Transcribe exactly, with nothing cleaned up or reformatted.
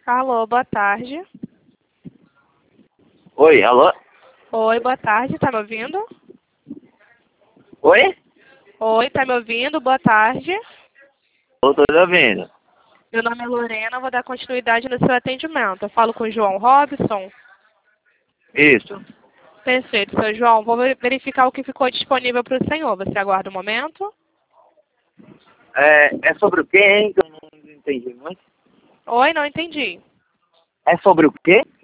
Alô, boa tarde. Oi, alô? Oi, boa tarde, tá me ouvindo? Oi? Oi, tá me ouvindo? Boa tarde. Eu tô te ouvindo. Meu nome é Lorena, vou dar continuidade no seu atendimento. Eu falo com o João Robson. Isso. Perfeito, seu João. Vou verificar o que ficou disponível para o senhor. Você aguarda um momento? É, é sobre o quê, hein? Que eu não entendi muito. Oi, não entendi. É sobre o quê?